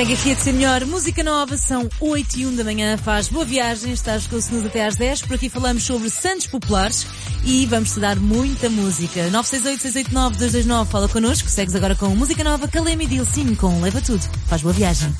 Mega Hits é melhor. Música nova, são 8h01 da manhã. Faz boa viagem, estás com o Snooze até às 10. Por aqui falamos sobre santos populares e vamos-te dar muita música. 968-689-229, fala connosco. Segues agora com música nova, Kalema e Dilcim com Leva Tudo. Faz boa viagem.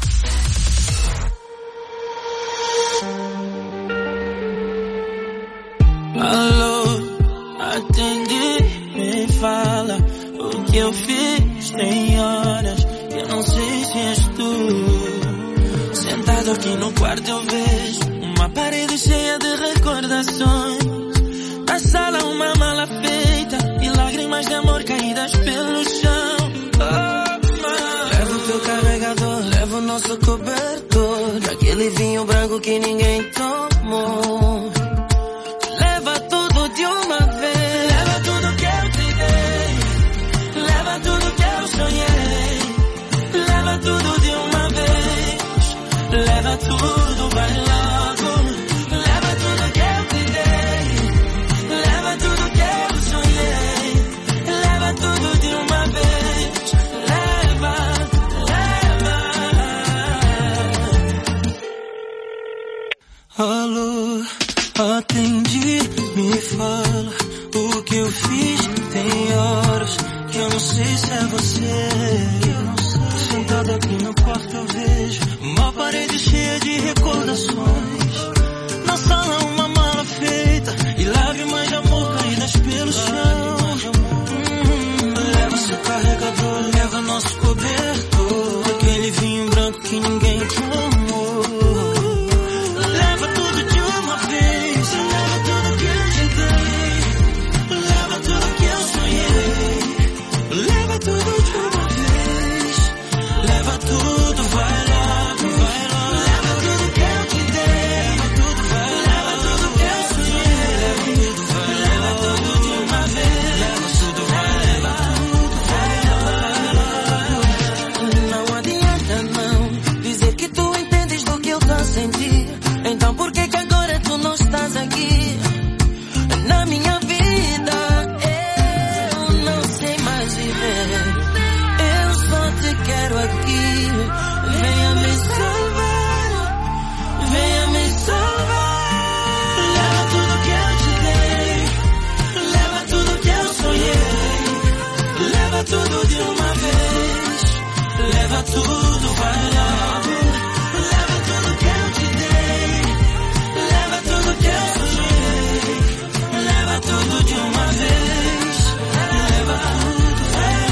Alô, atende, me fala o que eu fiz, tem horas, eu não sei se és tu. Sentado aqui no quarto eu vejo uma parede cheia de recordações. Na sala uma mala feita e lágrimas de amor caídas pelo chão. Oh, leva o teu carregador, leva o nosso cobertor, aquele vinho branco que ninguém tomou. Leva tudo de uma vez, leva tudo que eu te dei, leva tudo que eu sonhei, leva tudo de uma vez, leva tudo, vai logo, leva tudo que eu te dei, leva tudo que eu sonhei, leva tudo de uma vez, leva. Alô, atende, me fala o que eu fiz, tem horas que eu não sei se é você. Sentado aqui no quarto eu vejo uma parede cheia de recordações. Na sala uma mala feita e lágrimas de amor caídas pelo chão. Leva seu carregador, leva nosso cobertor, aquele vinho branco que ninguém tomou. Leva tudo de uma vez, leva tudo que eu te dei, leva tudo que eu sonhei, leva tudo de uma vez, leva tudo, vai logo, leva tudo que eu te dei, leva tudo que eu sonhei, leva tudo de uma vez, leva tudo, vai. Não adianta não dizer que tu entendes do que eu tô a sentir. Então por que agora tu não estás aqui na minha vida? Eu não sei mais viver, eu só te quero aqui. Venha me salvar, venha me salvar. Leva tudo que eu te dei, leva tudo que eu sonhei, leva tudo de uma vez, leva tudo, vai logo. Leva tudo que eu te dei, leva tudo que eu sonhei, leva tudo de uma vez, leva tudo,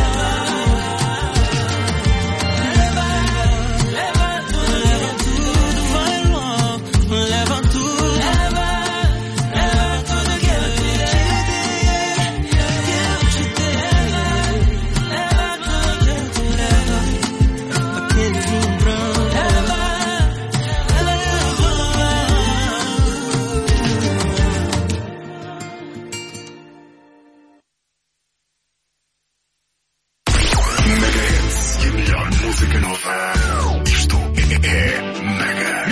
leva tudo, vai logo, leva tudo, leva tudo que eu te dei, leva tudo que eu te dei, aquele vinho branco. Mega Hits e a melhor música nova. Isto é Mega.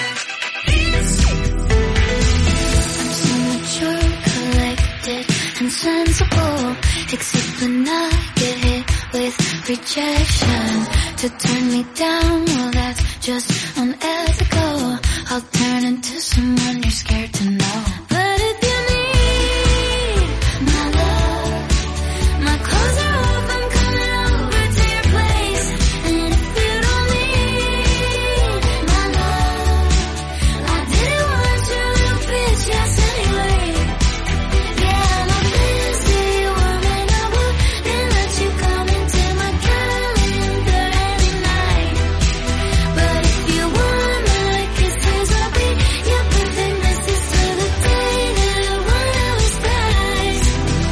So mature, collected, and sensible. Except when I get hit with rejection. To turn me down, well that's just unethical. I'll turn into someone you're scared to know. But if you need my love, my clothes are off, I'm coming over to your place. And if you don't need my love, I didn't want your little bitch ass anyway. Yeah, I'm a busy woman, I wouldn't let you come into my calendar every night. But if you want my kisses, I'll be your perfect missus till the day that one of us dies.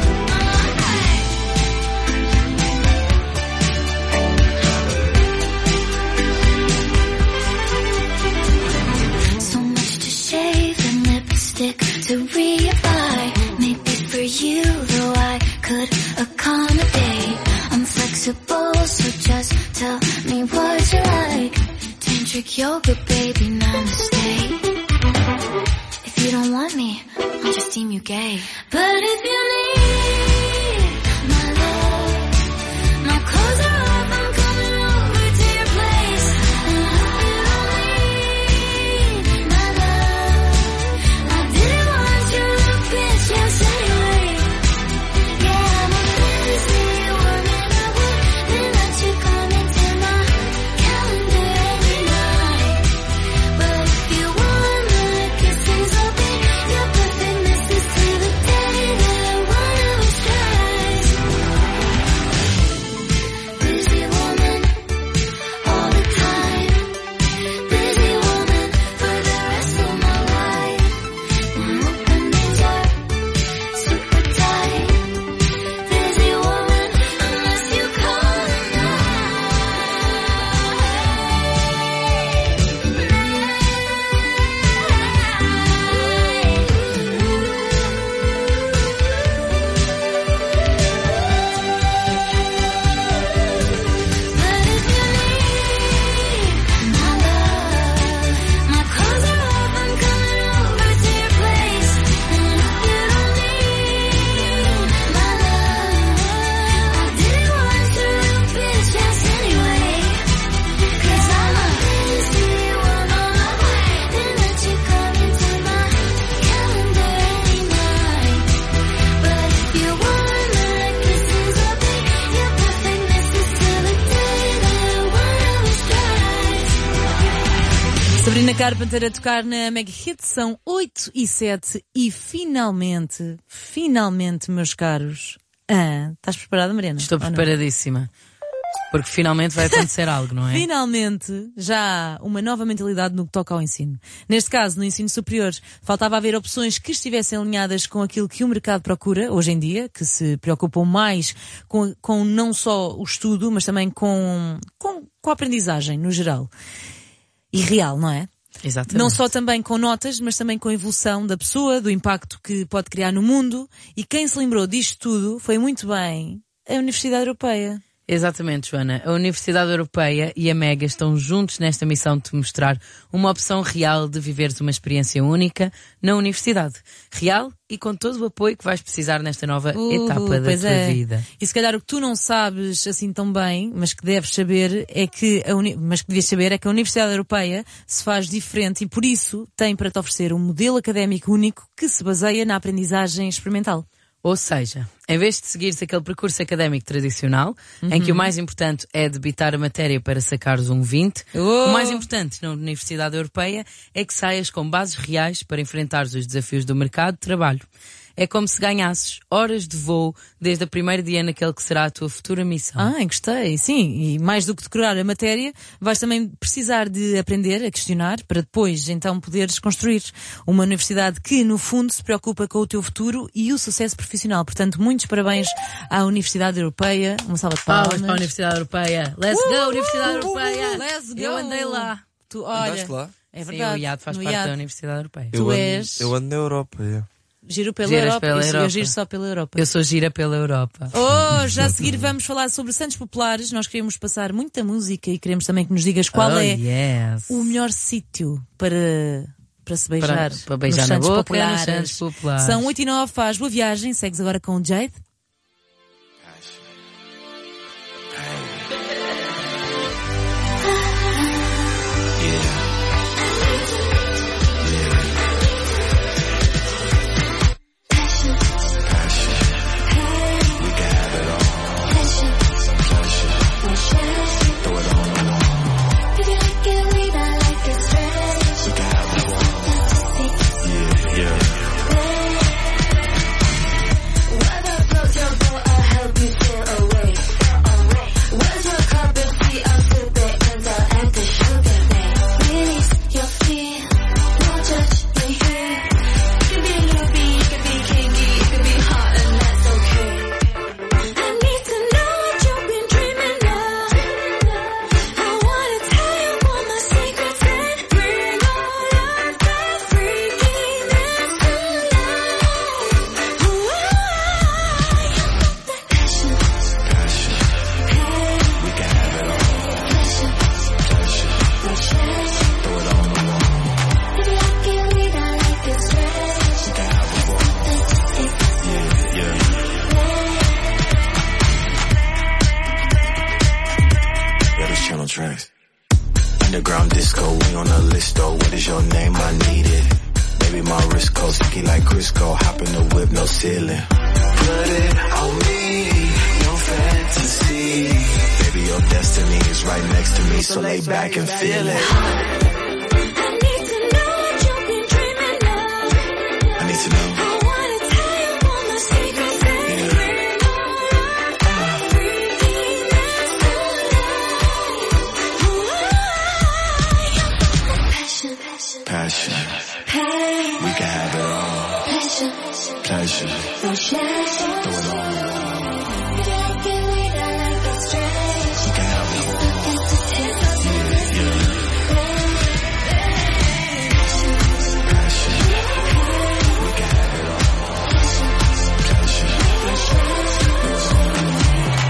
So much to shave and lipstick to reapply. Maybe for you, though I could accommodate. I'm flexible, so just tell me what you like. Tantric yoga, baby, namaste. If you don't want me, I'll just deem you gay. But if you need my love, my clothes are off, I'm coming over to your place. Sabrina Carpenter a tocar na Mega Hit, são 8h07 e finalmente, meus caros. Estás preparada, Mariana? Estou preparadíssima. Porque finalmente vai acontecer algo, não é? Finalmente, já há uma nova mentalidade no que toca ao ensino. Neste caso, no ensino superior, faltava haver opções que estivessem alinhadas com aquilo que o mercado procura hoje em dia, que se preocupam mais com não só o estudo, mas também com a aprendizagem, no geral. E real, não é? Exatamente. Não só também com notas, mas também com a evolução da pessoa, do impacto que pode criar no mundo. E quem se lembrou disto tudo foi muito bem a Universidade Europeia. Exatamente, Joana. A Universidade Europeia e a Mega estão juntos nesta missão de te mostrar uma opção real de viveres uma experiência única na universidade. Real e com todo o apoio que vais precisar nesta nova etapa da tua vida. E se calhar o que tu não sabes assim tão bem, mas que deves saber é que devias saber é que a Universidade Europeia se faz diferente e por isso tem para te oferecer um modelo académico único que se baseia na aprendizagem experimental. Ou seja, em vez de seguires aquele percurso académico tradicional, em que o mais importante é debitar a matéria para sacares um 20, o mais importante na Universidade Europeia é que saias com bases reais para enfrentares os desafios do mercado de trabalho. É como se ganhasses horas de voo desde o primeiro dia naquele que será a tua futura missão. Gostei, sim. E mais do que decorar a matéria, vais também precisar de aprender a questionar para depois, então, poderes construir uma universidade que, no fundo, se preocupa com o teu futuro e o sucesso profissional. Portanto, muitos parabéns à Universidade Europeia. Uma salva de palmas. Para a Universidade Europeia. Let's go, Universidade Europeia. Let's go. Eu andei lá. Tu, olha, Andaste lá? É verdade. Sim, o IAD faz parte da Universidade Europeia. Eu ando na Europa, Giro pela Giras Europa. pela Eu Europa. giro só pela Europa. Eu sou gira pela Europa. Já a seguir vamos falar sobre Santos Populares. Nós queremos passar muita música e queremos também que nos digas qual yes. o melhor sítio para se beijar. Para beijar nos na Santos boca, Populares. nos Santos Populares. São 8h09, faz boa viagem. Segues agora com o Jade. Underground disco, we on the list though. What is your name? I need it. Baby, my wrist goes sticky like Crisco. Hop in the whip, no ceiling. Put it on me, your fantasy. Baby, your destiny is right next to me, so lay back and feel it. I need to know. Passion. We can have it all. Pleasure. Throw it all on the wall. We can have it all. Passion. We can have it all. Pleasure. Throw it all on the wall.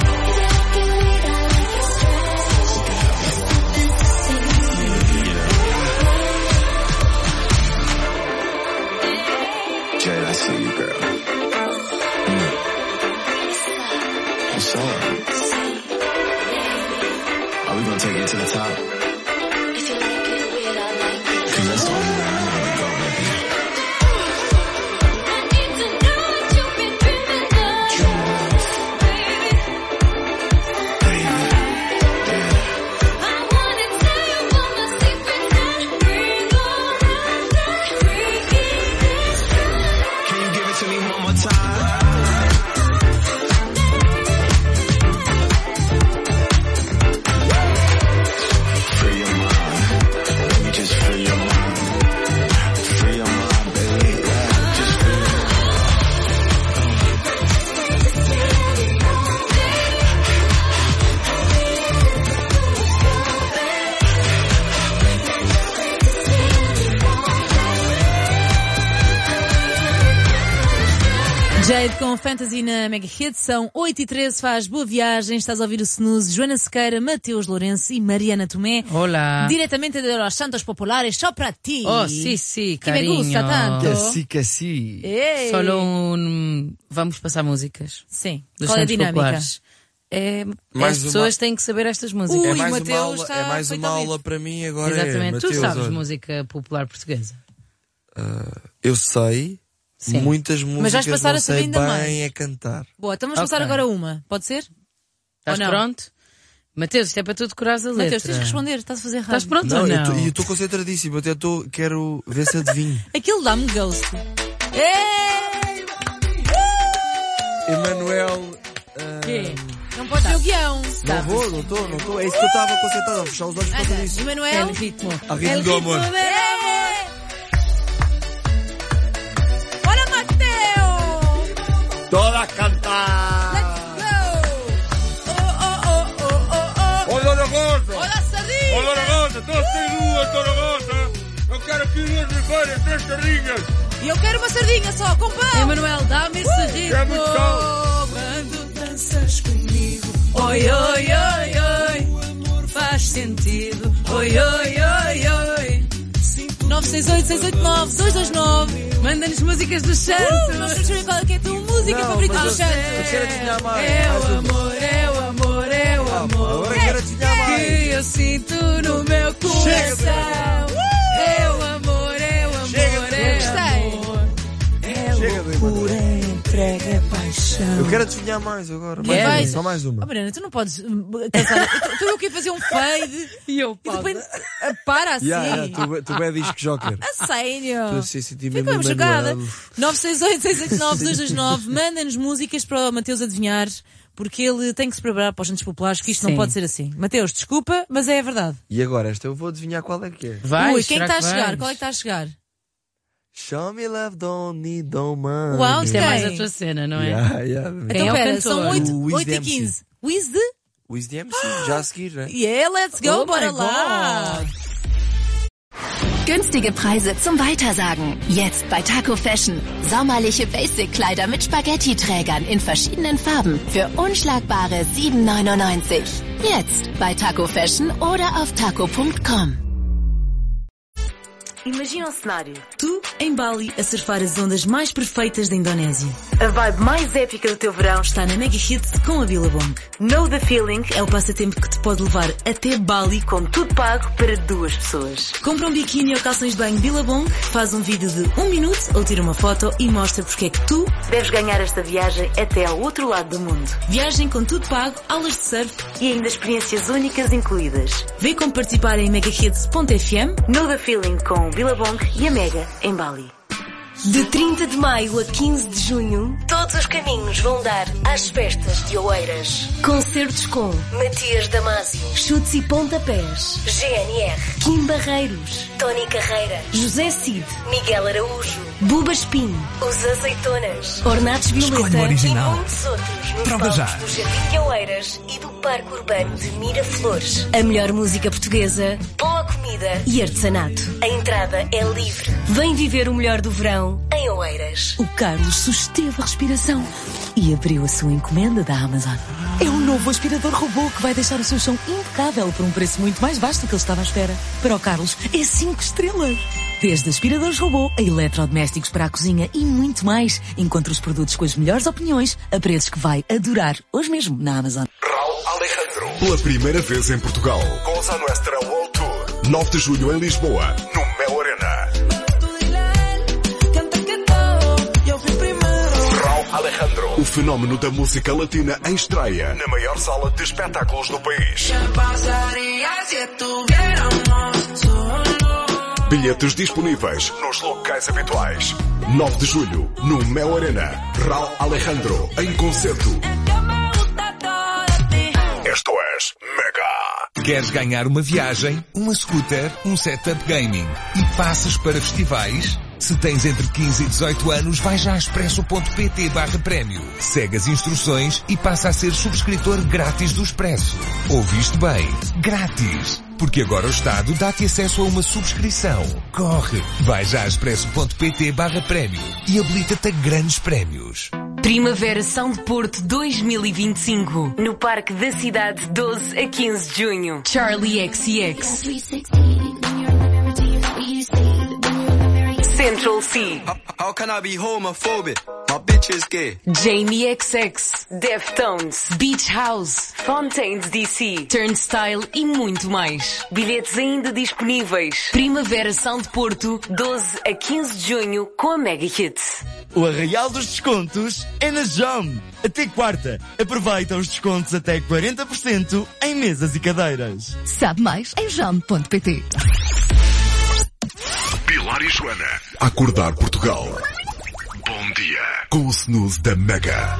Jade, I see you, girl. What's up? Are we gonna take it to the top? Cause that's the only way I know to go, baby. Dream enough. Baby, yeah. Slade com Fantasy na Mega Hits. São 8h13, faz boa viagem. Estás a ouvir o Snooze. Joana Sequeira, Mateus Lourenço e Mariana Tomé. Olá. Diretamente de los Santos Populares, só para ti. Oh, sí, que me gusta tanto. Que sí. Ei. Solo vamos passar músicas. Sim. Dos Qual é a Santos dinâmica? Populares. Mais As uma- pessoas têm que saber estas músicas. Ui, É mais Mateus uma aula, está é mais uma perfeitamente. aula para mim agora. Exatamente. Tu Mateus, sabes olha, música popular portuguesa? Eu sei Sim. muitas músicas, vais passar não a saber sei ainda bem mais. a cantar. Boa, então vamos passar Ok. agora uma. Pode ser? Estás Ou não? pronto? Mateus, isto é para tu decorares a letra. Mateus, tens de responder. Estás a fazer errado. Estás pronto Não, ou eu não? tô- eu estou concentradíssimo, até quero ver se adivinho. Aquilo dá-me ghost. Ei! Emanuel. Quê? Não pode ser o guião. Não vou, não estou. É isso que eu estava concentrado, a fechar os olhos por causa disso. Emanuel. El ritmo. A ritmo do amor. Bora, Mateo! Toda a cantar! Olha a goza! Olha a sardinha! Olha a goza! Todos têm duas, toda a goza! Eu quero aqui duas ribeiras, 3 sardinhas! E eu quero uma sardinha só, com pão! Emanuel, dá-me esse ritmo. é muito bom. Quando danças comigo. Oi, oi, oi, oi. Faz sentido. Oi, oi, oi, oi. 968-689-229. Manda-nos músicas dos Santos. Nós queremos saber qual é que é a tua música Não, favorita mas dos eu Santos. quero adivinhar mais. É mais o uma. amor, é o amor, é o amor. Agora quero adivinhar mais. Que eu sinto no meu coração. É o amor, é o amor, Chega, é gostei. o amor. É Chega, loucura, entrega, paixão. Eu quero adivinhar mais agora. Queres? Mais uma, só mais uma. Oh, Mariana, tu não podes cansar. Tu eu queria fazer um fade E eu, e depois para assim. Tu é disco joker. A sério. Tu se senti mesmo Ficamos chocada. Emanuel. 968-689-229. Manda-nos músicas para o Mateus adivinhar, porque ele tem que se preparar para os Santos Populares, que isto não Sim. pode ser assim. Mateus, desculpa, mas é a verdade. E agora, esta eu vou adivinhar qual é que é. Vai, Ui, quem será está a que chegar? vais? Qual é que está a chegar? Show me love, don't need, don't money. Uau, Isto é mais Quem? a tua cena, não é? Yeah. Então Quem é o pera, cantor? são O Wiz 8h15. Wiz de? Wiz the MC, já a seguir, né? Yeah, let's go, Oh bora my lá. God. Günstige Preise zum Weitersagen. Jetzt bei Taco Fashion. Sommerliche Basic-Kleider mit Spaghetti-Trägern in verschiedenen Farben für unschlagbare 7,99. Jetzt bei Taco Fashion oder auf taco.com. Imagina um cenário. Tu, em Bali, a surfar as ondas mais perfeitas da Indonésia. A vibe mais épica do teu verão Está na Mega Hits com a Billabong. Know the Feeling É o passatempo que te pode levar até Bali. com tudo pago para 2 pessoas. Compra um biquíni ou calções de banho Billabong, faz um vídeo de 1 minuto ou tira uma foto e mostra porque é que tu, Deves ganhar esta viagem até ao outro lado do mundo. viagem com tudo pago, aulas de surf, E ainda experiências únicas incluídas. vê como participar em megahits.fm. Know the Feeling com o Billabong e a Mega em Bali. De 30 de maio a 15 de junho, Todos os caminhos vão dar às festas de Oeiras. concertos com Matias Damasio, Chutes e Pontapés, GNR, Kim Barreiros, Tony Carreira, José Cid, Miguel Araújo, Buba Espinho, Os Azeitonas, Ornatos Violeta, e muitos outros nos Prova palcos já. do Jardim de Oeiras e do Parque Urbano de Miraflores. a melhor música portuguesa Boa comida, e artesanato. a entrada é livre. Vem viver o melhor do verão. Em Oeiras. O Carlos susteve a respiração e abriu a sua encomenda da Amazon. É um novo aspirador robô que vai deixar o seu chão impecável por um preço muito mais baixo do que ele estava à espera. Para o Carlos, é 5 estrelas. Desde aspiradores robô a eletrodomésticos para a cozinha e muito mais. Encontre os produtos com as melhores opiniões a preços que vai adorar hoje mesmo na Amazon. Raul Alejandro. Pela primeira vez em Portugal. Cosa Nuestra World Tour. 9 de julho em Lisboa, no Mel Arena. Raul Alejandro. O fenómeno da música latina em estreia na maior sala de espetáculos do país. Bilhetes disponíveis nos locais habituais. 9 de julho, no Mel Arena. Raul Alejandro, em concerto. Esto es Mega. Queres ganhar uma viagem, uma scooter, um setup gaming e passes para festivais? Se tens entre 15 e 18 anos, vai já a expresso.pt/prémio. Segue as instruções e passa a ser subscritor grátis do Expresso. Ouviste bem? Grátis! Porque agora o Estado dá-te acesso a uma subscrição. Corre! Vai já a expresso.pt/prémio e habilita-te a grandes prémios. Primavera São de Porto 2025. No Parque da Cidade, 12 a 15 de junho. Charlie XCX. Central C. How can I be homophobic? My bitch is gay. Jamie XX. Deftones. Beach House. Fontaines DC. Turnstile e muito mais. Bilhetes ainda disponíveis. Primavera São de Porto 12 a 15 de junho com a Mega Hits. O arraial dos descontos é na JOM. Até quarta, aproveita os descontos até 40% em mesas e cadeiras. Sabe mais em jom.pt. Pilar e Joana. Acordar Portugal. Bom dia. Com o snooze da Mega.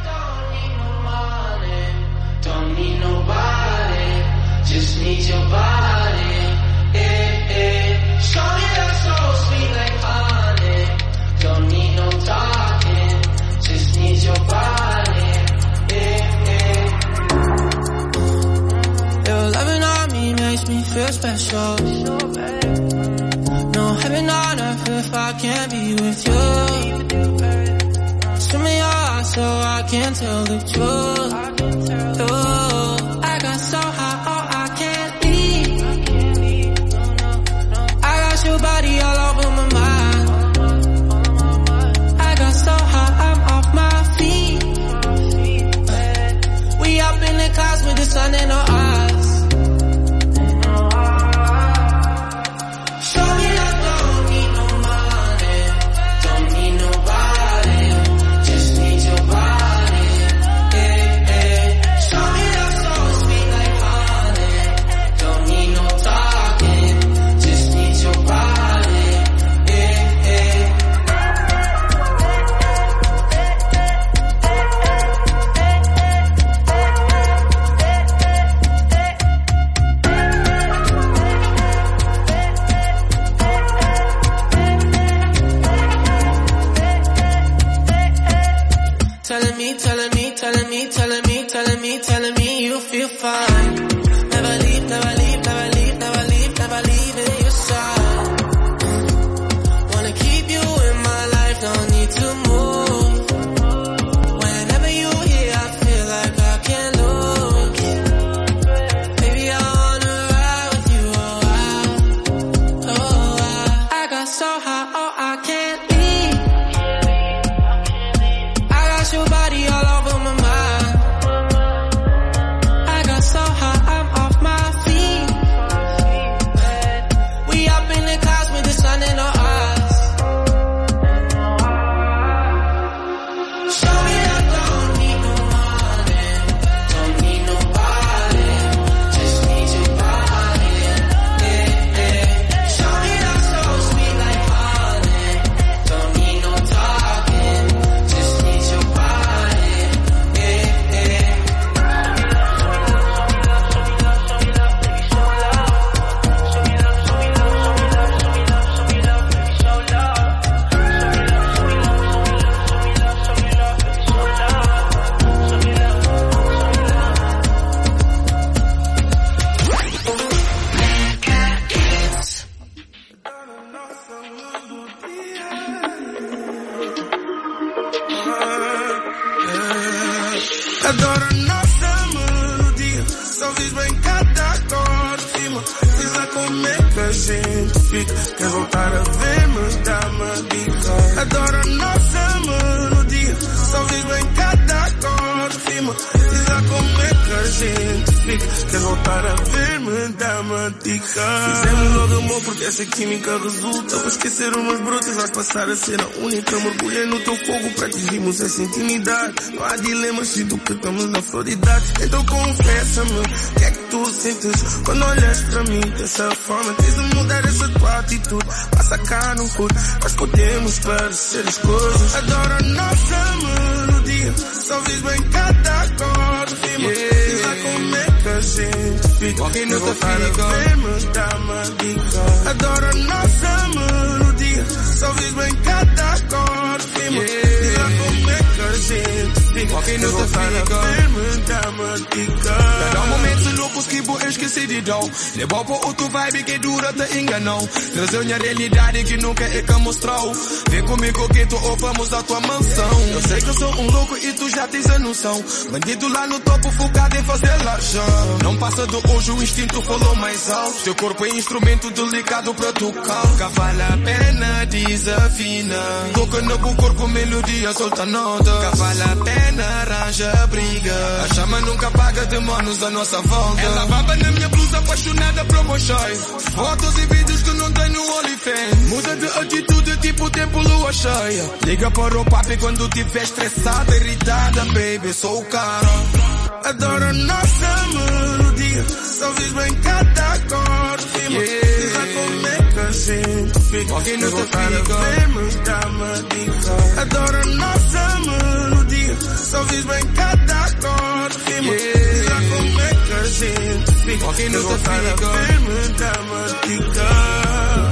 Don't need nobody, just need your body. Show me that so sweet like honey. Don't need no talking, just need your body. Your loving on me makes me feel special. No heaven on earth if I can't be with you. Swim me your eyes so I can tell the truth. I got so high, oh I can't leave. I got your body all over my mind. I got so high, I'm off my feet. We up in the clouds with the sun in our eyes. Show me that don't need no money, don't need nobody, just need your body. Show me that so sweet like honey, don't need no talking, just need your body. Telling me you feel fine. Never leave, never leave, never leave, never leave, never leave in your side. Wanna keep you in my life, don't need to move. Whenever you here, I feel like I can't lose. Baby, I wanna ride with you a while. Oh, I got so high, oh, I can't leave. I got your body all over my mind. So high, I'm off my feet. We up in the clouds with the sun in our eyes. Show me that don't need no money, don't need nobody, just need your body. Show me that so sweet like honey, don't need no talking, just need your body. Adoro nossa melodia, só diz bem cada acorde rima. Diz lá como é que a gente fica. Quer voltar a ver-me, dá-me dica. Adoro nossa melodia, só diz bem cada acorde rima. Diz lá como é que a gente fica. Quer voltar a ver-me, dá-me dica. Fizemos logo amor porque essa química resulta. Vou esquecer umas brutas, vais passar a ser a única. Mergulhei no teu fogo para atingirmos essa intimidade. Não há dilemas, sinto que estamos na floridade. Então confessa-me, o que é que tu sentes quando olhas para mim dessa forma? Tens de mudar essa tua atitude. Passa cá, não curte, mas podemos parecer as coisas. Adoro a nossa melodia, só diz bem cada acorde rima. Diz lá como é que a gente fica. Quem não voltar a ver-me, dá-me dica. Adoro a nossa melodia, só diz bem cada acorde rima. Diz lá como é que a gente fica. Quem não voltar a ver-me, dá-me dica. Cada momento louco consegui esquecer de dó. Levou para outro vibe que dura te enganou. Trazer uma realidade que nunca é que mostrou. Vem comigo que tu vamos à tua mansão. Eu sei que eu sou um louco e tu já tens a noção. Bandido lá no topo focado em fazer larjão. Não passa do hoje, o instinto falou mais alto. Teu corpo é instrumento delicado para tocar. Que vale a pena, desafina. Toca no teu corpo, melodia, solta nota. Que vale a pena, arranja briga. A chama nunca apaga demônios à nossa volta. Ela baba na minha blusa, apaixonada por meu chai. Fotos e vídeos que não tenho no OnlyFans. Muda de atitude, tipo tempo lua cheia. Liga para o papi quando tiver estressada, irritada, baby, sou o cara. Adoro a nossa melodia, só vis bem cada acorde. Diga como é que a gente fica, que não te fica, vem-me dar-me dica. Adoro a nossa melodia, só vis bem cada acorde. Diga como é que a gente fica, que não te fica, vem-me dar-me dica.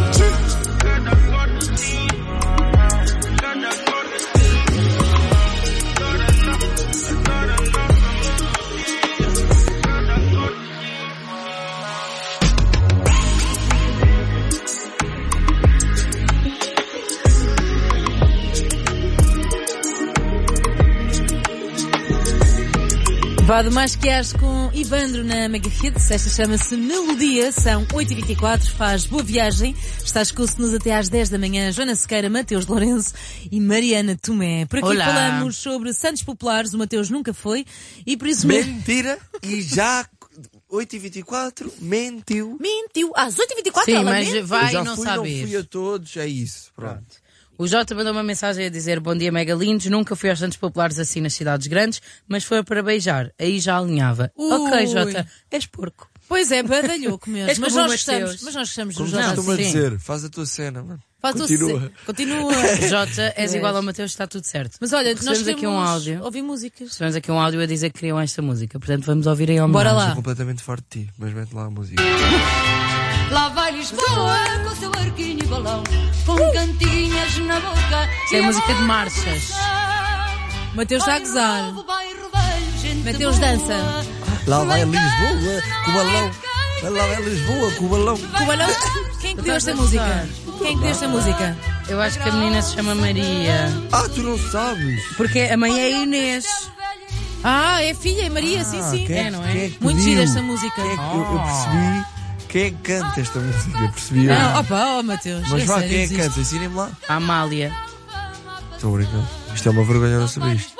Vá de Masquiares com Ivandro na Mega Hits. Esta chama-se Melodia. São 8h24. Faz boa viagem. Estás com o Snooze até às 10 da manhã. Joana Sequeira, Mateus Lourenço e Mariana Tomé. Por aqui Olá. Falamos sobre Santos Populares. O Mateus nunca foi. E por isso... Mentira. E já 8h24 mentiu. Mentiu. Às 8h24 Sim, ela mas mentiu. vai já e não fui, sabes. não fui a todos, é isso. Pronto. O Jota mandou uma mensagem a dizer: bom dia, mega lindos, nunca fui aos Santos Populares assim nas cidades grandes, mas foi para beijar, aí já alinhava. Ok, Jota, és porco. Pois é, badalhoco mesmo. És mas, como nós o gostamos, Mateus. mas nós gostamos do Como Jota. costuma sim. dizer, faz a tua cena, mano. Faz Continua. Continua. Jota, és igual ao Mateus, está tudo certo. Mas olha, nós recebemos aqui um áudio. ouvir músicas. Recebemos aqui um áudio a dizer que queriam esta música, portanto vamos ouvir em homenagem. Bora lá. Estou completamente farto de ti, mas mete lá a música. Lá vai Lisboa com seu arquinho e balão, com cantinhas na boca. Isso é música de marchas. Mateus está a gozar. Mateus dança. Lá vai Lisboa, com o balão. Lá vai Lisboa, com o balão. Com o balão. Quem que deu esta música? Quem que deu esta música? Eu acho que a menina se chama Maria. Ah, tu não sabes? Porque a mãe é Inês. Ah, é filha, é Maria, sim, sim. Quem não é? quem que Muito pediu? gira esta música. Quem é que- eu percebi quem é que canta esta música, percebi. Não, opa, Mateus. Mas vá, sério, quem é que existe. canta? Ensinem-me lá. A Amália. Estou brincando. Isto é uma vergonha não saber isto.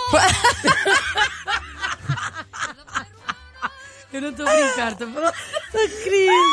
Eu não estou a brincar, estou querido.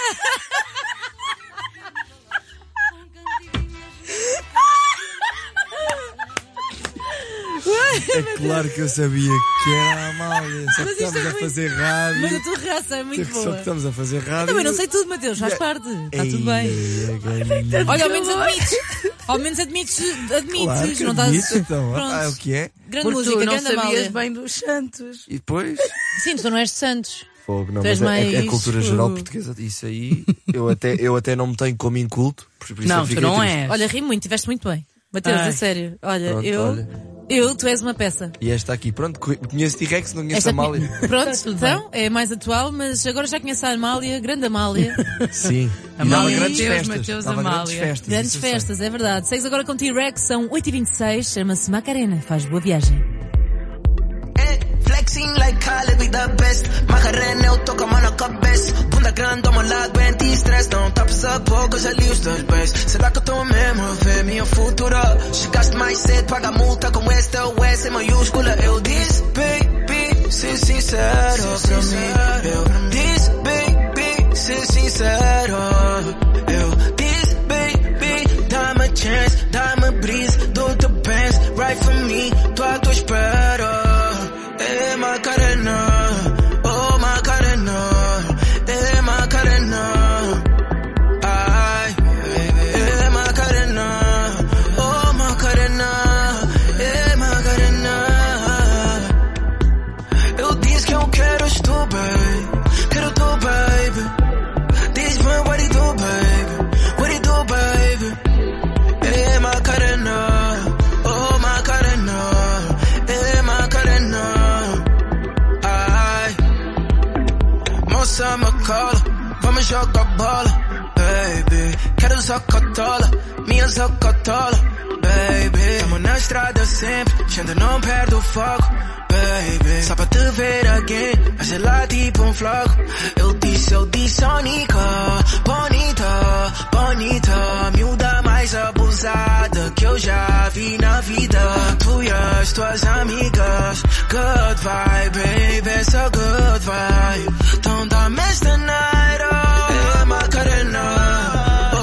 É claro que eu sabia que era a Amália. Só que Mas isto estamos é a muito- fazer rádio. Mas a tua reação é muito Só que boa. estamos a fazer rádio. Eu também não sei tudo, Mateus, faz parte. Está tudo bem. Ei, Olha, ao menos admites. Ao menos admites, Claro que não estás... admito, então. Pronto. Ah, é o que é? Grande Porque música, tu não grande sabias Amália. bem dos Santos. E depois? Sim, tu não és de Santos. Fogo, não, Tu és mas é mais- cultura geral portuguesa. Isso aí, eu até não me tenho como inculto. Por isso Não, eu tu fiquei não triste. és. Olha, ri muito, tiveste muito bem. Mateus, Ai. a sério. Olha, Pronto, tu és uma peça. E esta aqui, pronto, conheço T-Rex, não conheço Esta- a Amália. Pronto, então, é mais atual, mas agora já conheço a Amália, grande Amália. Sim. E Amália, dava grandes Mateus, festas. Mateus, Dava Amália. grandes festas. Grandes isso eu sei. festas, é verdade. Segues agora com T-Rex, são 8h26, chama-se Macarena, faz boa viagem. Flexing like Khaled, we the best. Macarena, eu tô com a mão na cabeça. Bunda grande, ao meu lado, anti-stress. Não tapas a boca, já li os teus pés. Será que eu tô mesmo a ver minha futura? Chegaste mais cedo, paga a multa com esta ou essa em maiúscula. Eu disse, baby, ser sincero pra mim. Eu disse, baby, ser sincero. Eu disse, baby, dá-me a chance, dá-me a brisa, dou-te best, right for me, tô à tua espera. Macarena, oh Macarena, Macarena, ai, Macarena, oh Macarena, Macarena. Eu disse que eu quero estúpido, você me cola. Vamos jogar bola, baby. Quero Zocatola, minha Zocatola, baby. Tamo na estrada sempre, gente não perde o foco, baby. Só pra te ver again, a gelar tipo floco. Eu disse, Onica, bonita, bonita. Miúda mais abusada que eu já vi na vida. Tu e as tuas amigas, good vibe, baby, so good vibe. Don't miss the night, oh, Macarena.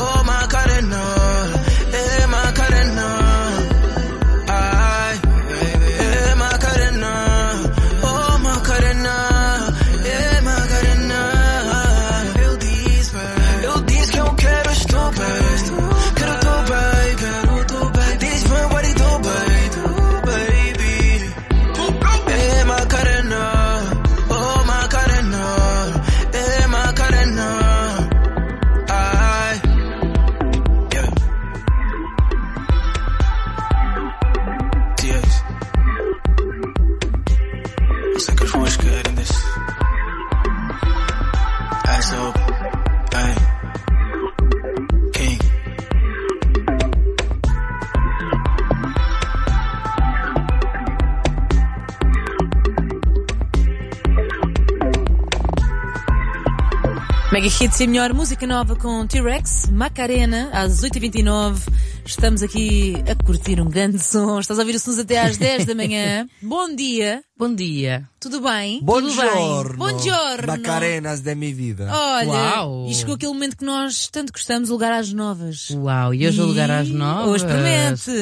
Mega Hits e a melhor música nova com T-Rex, Macarena, às 8h29. Estamos aqui a curtir um grande som. Estás a ouvir o Snooze até às 10 da manhã. Bom dia. Bom dia. Tudo bem? Buongiorno. Tudo bem? Buongiorno. Macarenas da minha vida. Olha, Uau. E chegou aquele momento que nós tanto gostamos, o lugar às novas. Uau, e hoje o lugar às novas. Hoje promete.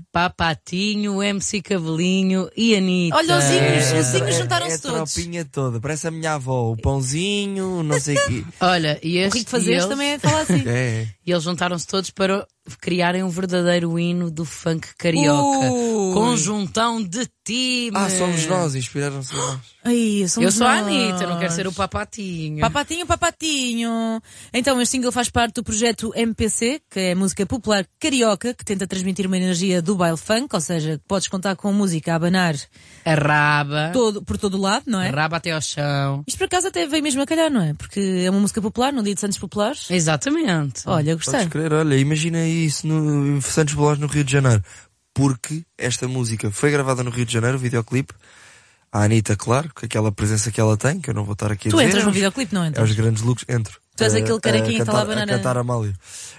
Papatinho, MC Cabelinho e Anitta. Olha, os zinhos juntaram-se todos. A tropinha toda, parece a minha avó. O pãozinho, não sei o quê. Olha, e este, o Rico Fazeres também fala assim. É. E eles juntaram-se todos para criarem um verdadeiro hino do funk carioca. Conjuntão de time. Somos nós, inspiraram-se em nós. Ai, eu sou a Anitta, não quero ser o Papatinho. Papatinho. Então, este single faz parte do projeto MPC, que é música popular carioca, que tenta transmitir uma energia do baile funk, ou seja, podes contar com música a abanar a raba por todo o lado, não é? A raba até ao chão. Isto por acaso até veio mesmo a calhar, não é? Porque é uma música popular, no dia de Santos Populares. Exatamente. Olha, gostei. Podes crer, olha, imagina isso no Santos Populares no Rio de Janeiro. Porque esta música foi gravada no Rio de Janeiro, o videoclipe. A Anitta, claro, com aquela presença que ela tem, que eu não vou estar aqui a dizer. Tu entras no videoclipe, não entras? É os grandes looks, entro. Tu és aquele carequinho que está lá a banana. A cantar Amália.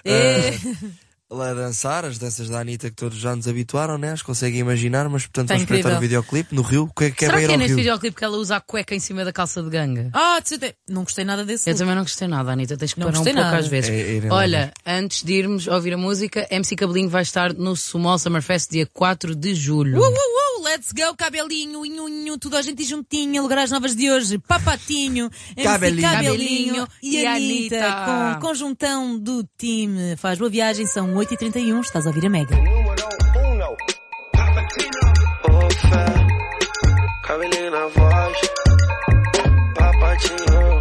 Lá a dançar, as danças da Anitta que todos já nos habituaram, né? As conseguem imaginar, mas portanto vamos espreitar o videoclipe no Rio. Será que é neste videoclipe que ela usa a cueca em cima da calça de ganga? Não gostei nada desse. Eu também não gostei nada, Anitta, tens que parar um pouco às vezes. Olha, antes de irmos ouvir a música, MC Cabelinho vai estar no Small Summer Fest dia 4 de julho. Let's go, cabelinho, inhunho, tudo a gente juntinho, lugar às novas de hoje, Papatinho, Cabelinho e Anitta, com conjuntão do time. Faz boa viagem, são 8h31, estás a ouvir a Mega. Cabelinho na voz, Papatinho,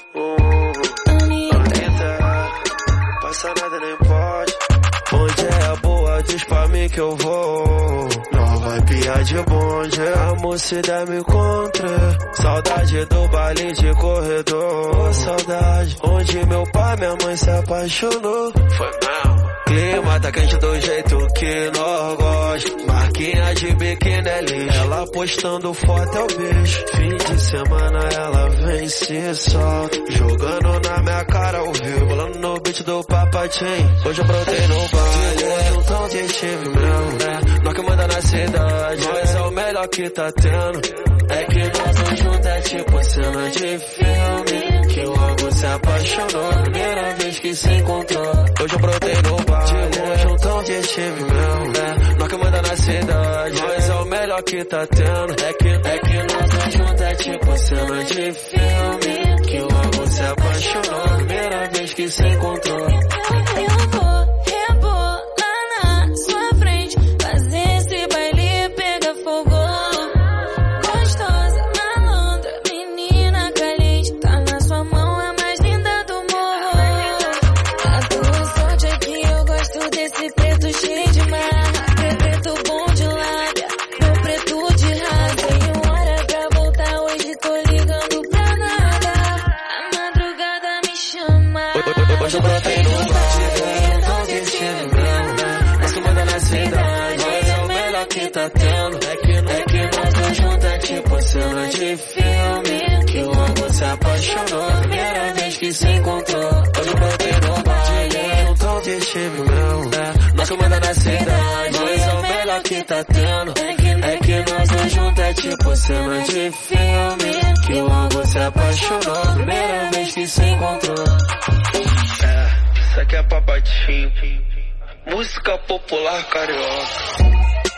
Anitta, passa nada nem pode. Onde é a boa, diz pra mim que eu vou. Vai piar de bonde, a mocidade me encontra. Saudade do baile de corredor. Saudade, onde meu pai e minha mãe se apaixonou. Foi mesmo. Clima tá quente do jeito que nós gosta. Marquinha de biquíni ali, ela postando foto é o beijo. Fim de semana ela vem se solta, jogando na minha cara ao vivo, bolando no beat do Papatinho. Hoje eu brotei no baile, então de time mesmo, né? Nós que manda na cidade, mas é o melhor que tá tendo. É que nós dois juntos é tipo cena de filme, que logo se apaixonou, primeira vez que se encontrou. Hoje eu brotei no baile, juntão de time mesmo, né? Nós que manda na cidade, mas é o melhor que tá tendo. É que nós dois juntos é tipo cena de filme, que logo se apaixonou, primeira vez que se encontrou. de filme, que logo se apaixonou. Primeira vez que se encontrou, hoje brotei no baile. Não tô vestindo não, nós comanda na cidade. Mas o melhor que tá tendo é que nós dois juntos é tipo cena de filme, que logo se apaixonou. Primeira vez que se encontrou. Isso aqui é papatinho, música popular carioca.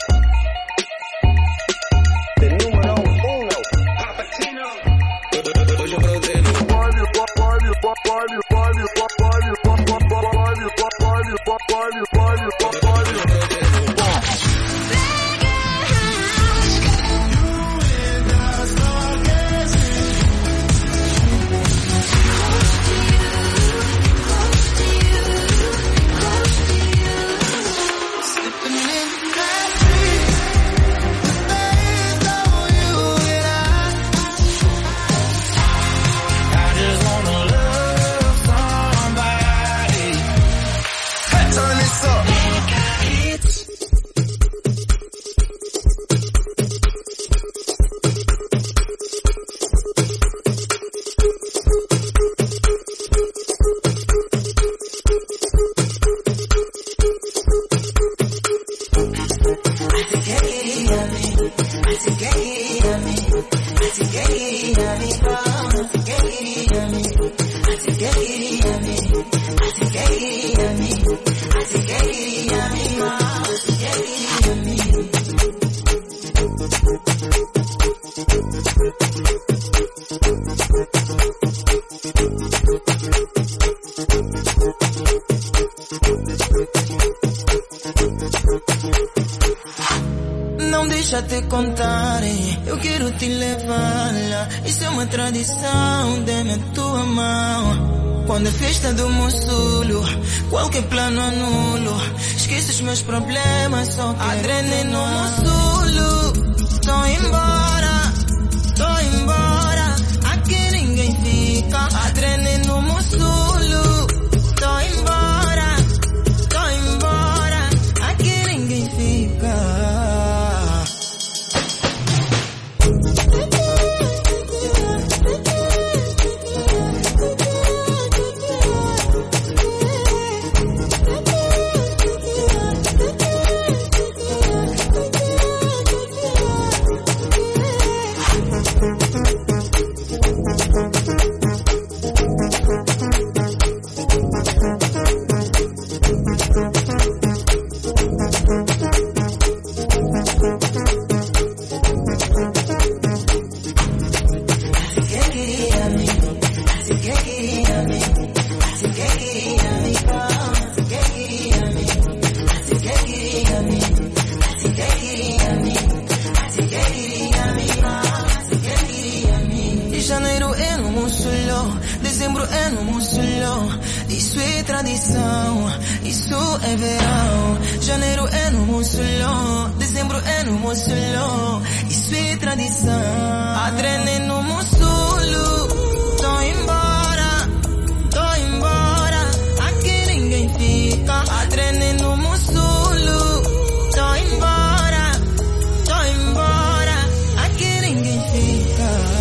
Hoje eu brotei no Não deixa te contar, eu quero te levar lá. Isso é uma tradição, dê-me a tua mão. Quando é festa do Monsulo, qualquer plano anulo. Esquece os meus problemas, só que adrene no Monsulo. Tô embora, aqui ninguém fica. Adrene no Monsulo. Tô embora, aqui ninguém fica. Janeiro é no Monsulo, dezembro é no Monsulo. Isso é tradição, isso é verão. Janeiro é no Monsulo, dezembro é no Monsulo. Isso é tradição, adrene no Monsulo. Tô embora, aqui ninguém fica. Adrene no Monsulo. Tô embora, aqui ninguém fica.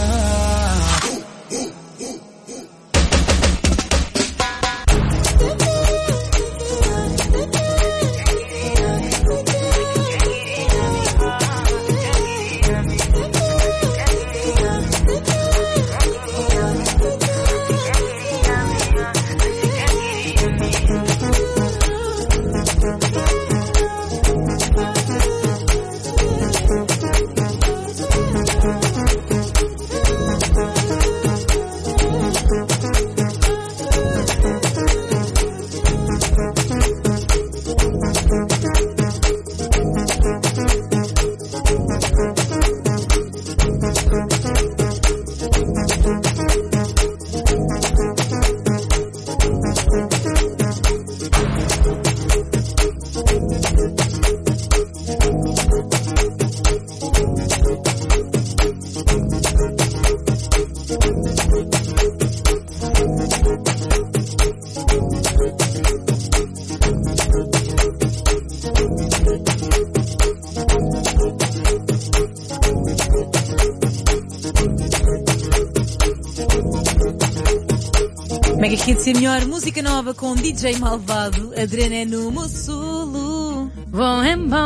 Mega Hits e a melhor música nova com DJ Malvado. Adriana no Mussulo. Vou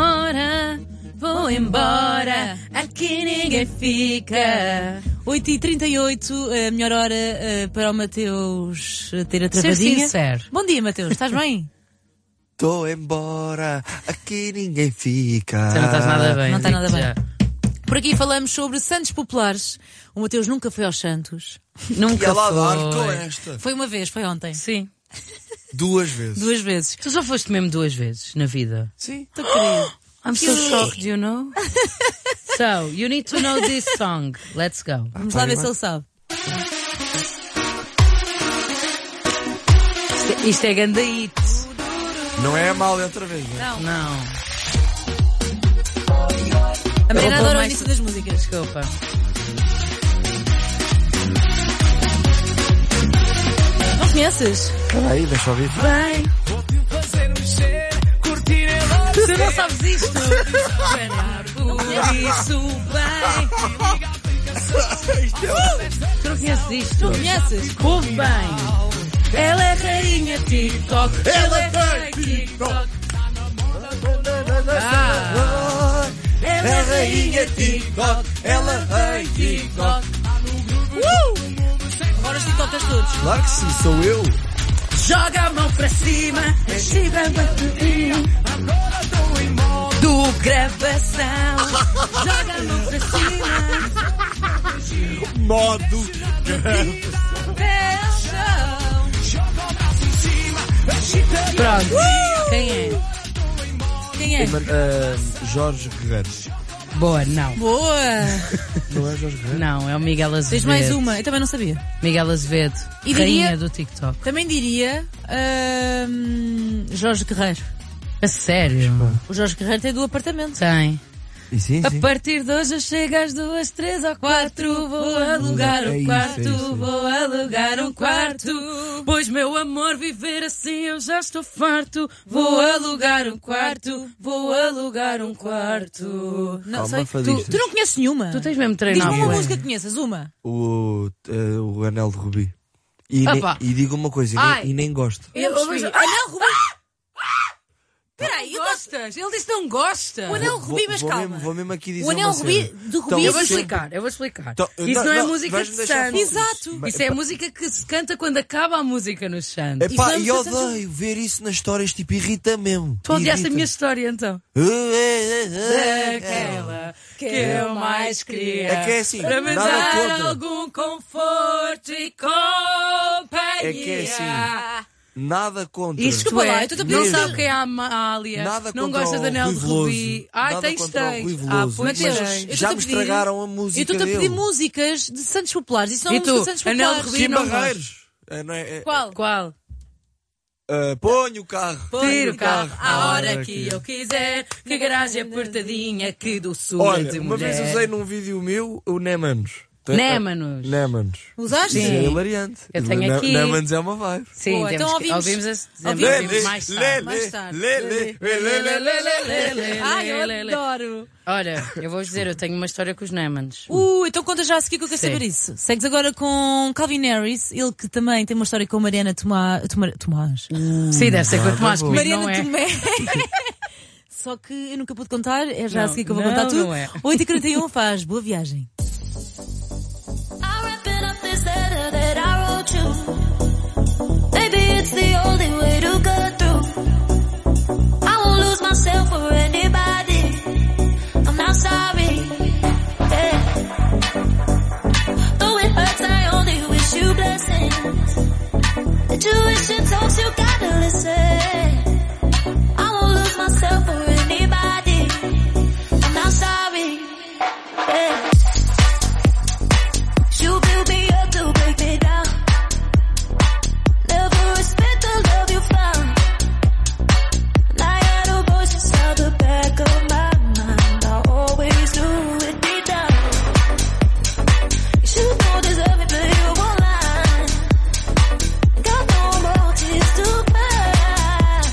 embora, aqui ninguém fica. 8h38, a melhor hora para o Mateus ter a travadinha. Ser sincero. Bom dia, Mateus, estás bem? Tô embora, aqui ninguém fica. Você não estás nada bem. Não está nada bem. Por aqui falamos sobre Santos Populares. O Mateus nunca foi aos Santos. Nunca com esta. Foi uma vez, foi ontem. Sim. 2 vezes. 2 vezes. Tu só foste mesmo 2 vezes na vida? Sim. Estou querido. I'm so shocked, you know? So, you need to know this song. Let's go. Vamos lá ver se ele sabe. Isto é ganda hit. Não é mal outra vez, né? Não. A Mariana adora o início das músicas. Desculpa. Não conheces? Peraí, deixa eu ouvir. Bem. Tu não sabes isto? Por isso bem. Tu não conheces isto? Não conheces? Ouve bem. Ela é rainha TikTok. Ela é rainha TikTok. Ela é rainha TikTok. Ela é rainha TikTok. Agora os TikTokers todos. Claro que sim, sou eu. Joga a mão para cima, estiva batidinho do gravação. Joga a mão para cima. Modo Pronto. Quem é? Quem é? Jorge Guerreiro. Boa, não. Boa! Não é Jorge Guerreiro? Não, é o Miguel Azevedo. Tens mais uma, eu também não sabia. Miguel Azevedo, E rainha diria- do TikTok. Também diria Jorge Guerreiro. A sério? O Jorge Guerreiro tem do apartamento. Tem. E sim, A sim. partir de hoje eu chego às 2, 3 ou 4. Vou alugar É um isso, quarto. é isso. Vou alugar um quarto. Pois meu amor, viver assim eu já estou farto. Vou alugar um quarto. Vou alugar um quarto. Não Calma, sei. fadistas. Tu não conheces nenhuma? Tu tens mesmo de treinar. Diz-me uma bué. música que conheças, uma. O Anel de Rubi. E Opa. digo uma coisa, Ai. e nem gosto. Eu percebi. Anel Rubi. Peraí, eu gosto. Gostas? Ele disse que não gosta. O Anel Rubi, mas calma. Vou mesmo aqui dizer O Anel uma Rubi, cena. do Então, Rubi. Eu vou sempre- explicar. Então, Isso não é música vais-me de deixar Santos. falar. Exato. Isso é a música que se canta quando acaba a música nos Santos. Epá, Isso e não é música odeio ver isso nas histórias, tipo, irrita mesmo. Tu odiaste a Irrita. minha história então? Aquela que eu mais queria. É que é assim, para me nada dar contra. algum conforto e companhia. É que é assim, nada contra. Isto Desculpa lá, é, eu estou a não pedir- sabe quem é a Amália, Nada não contra gosta o de Anel de Rui Veloso. Rubi. Ai, Nada tens. contra o Rui Veloso. Pois Mateus, tens. eu estou-te Já a me pedir- estragaram a Eu música estou-te a pedir dele. músicas de Santos Populares. Isso não é E música de tu? Santos Anel de Populares. Rubi Kim não Barreiros. Não é, Qual? Qual? Ponho o carro. Tiro o carro à hora que eu quiser, que a garagem apertadinha, que doçura de Olha, mulher. uma vez usei num vídeo meu o Némanos. Némanos. Némanos. Usaste? Isso é hilariante. Eu tenho aqui. Némanos é uma vibe. Sim, Boa, temos então que- ouvimos mais tarde. Mais tarde. Lê. Ai, eu adoro. Olha, eu vou dizer, eu tenho uma história com os Némanos. Então conta já a seguir que eu quero Sim. saber isso. Segues agora com Calvin Harris, ele que também tem uma história com Mariana Tomás. Sim, deve ser com o Tomás, comigo Mariana não é. Tomé. Só que eu nunca pude contar, é já a Não, seguir que eu vou não, contar tudo. não é. 8h41 faz, boa viagem. That I wrote you. Maybe it's the only way to go through. I won't lose myself for anybody. I'm not sorry. Yeah. Though it hurts, I only wish you blessings. Intuition talks, you gotta listen. I won't lose myself for anybody. I'm not sorry. Yeah. You build me up to break me down. Never respect the love you found. And I had a voice inside the back of my mind. I always knew it deep down. You don't deserve it, but you won't lie. Got no more tears to cry.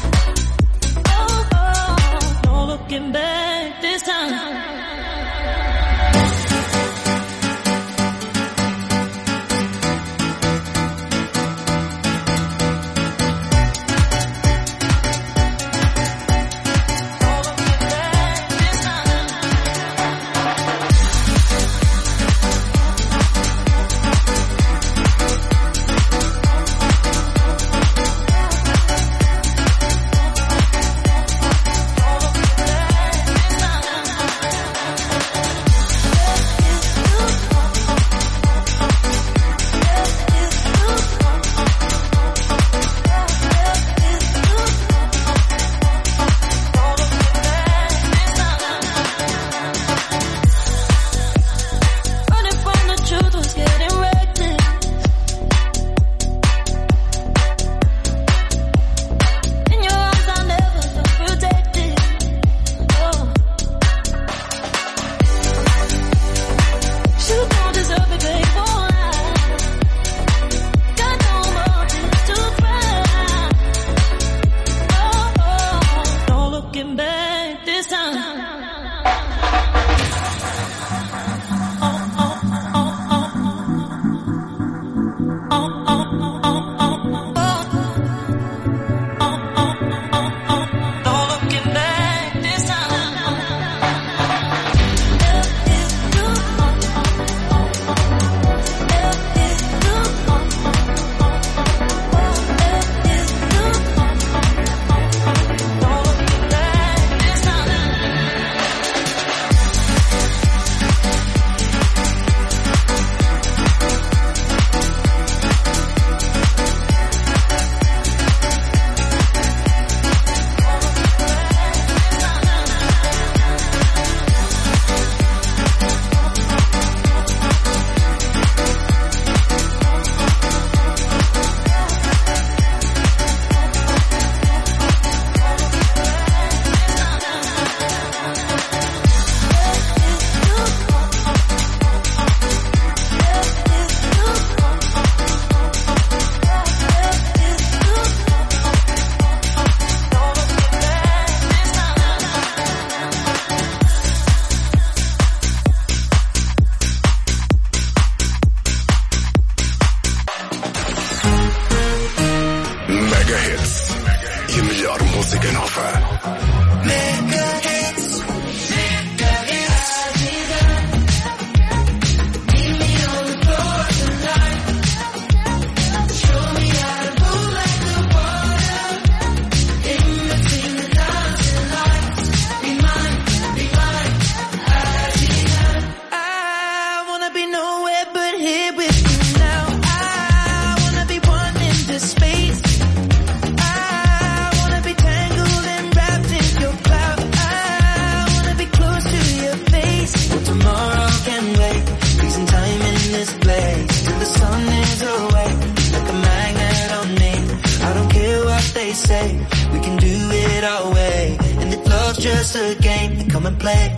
just a game, then come and play.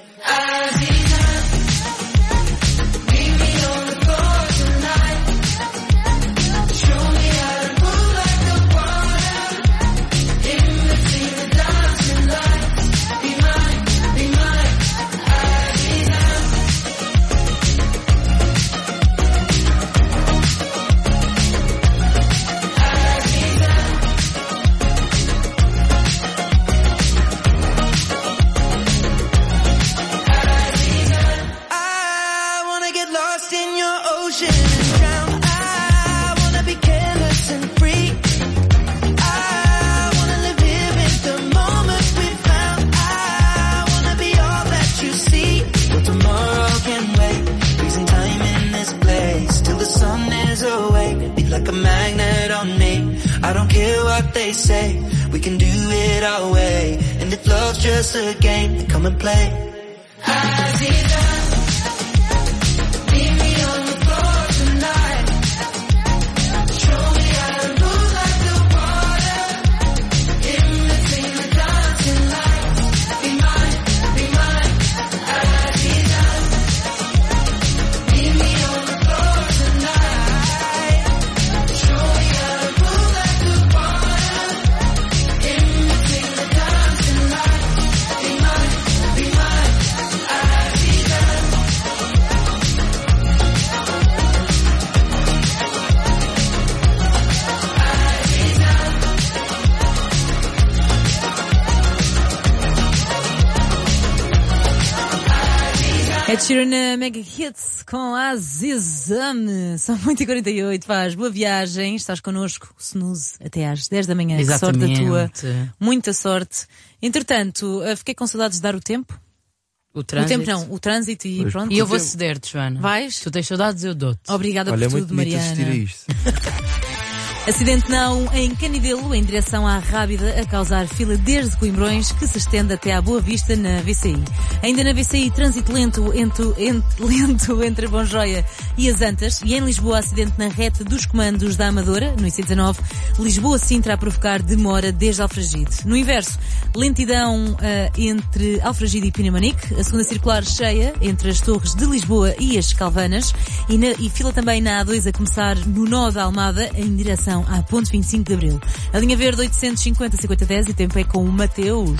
Like a magnet on me. I don't care what they say, we can do it our way. And if love's just a game, then come and play. Ed Sheeran na Mega Hits com Azizame. São 8h48, faz boa viagem, estás connosco, snooze, até às 10 da manhã. Exatamente. Que sorte a tua, muita sorte. Entretanto, fiquei com saudades de dar o tempo. O trânsito? O tempo não, o trânsito e pronto. E eu vou ceder-te, Joana. Vais? Tu tens saudades, eu dou-te. Obrigada Olha, por tudo, Mariana. Olha, é muito bonito assistir a isto. Acidente não em Canidelo, em direção à Rábida, a causar fila desde Coimbrões, que se estende até à Boa Vista, na VCI. Ainda na VCI, trânsito lento entre Bonjoia e as Antas. E em Lisboa, acidente na reta dos comandos da Amadora, no IC19. Lisboa-Sintra a provocar demora desde Alfragide. No inverso, lentidão entre Alfragide e Pinamanique. A segunda circular cheia entre as Torres de Lisboa e as Calvanas. E fila também na A2 a começar no nó da Almada, em direção à ponte 25 de Abril. A linha verde 850-5010 e tempo é com o Mateus.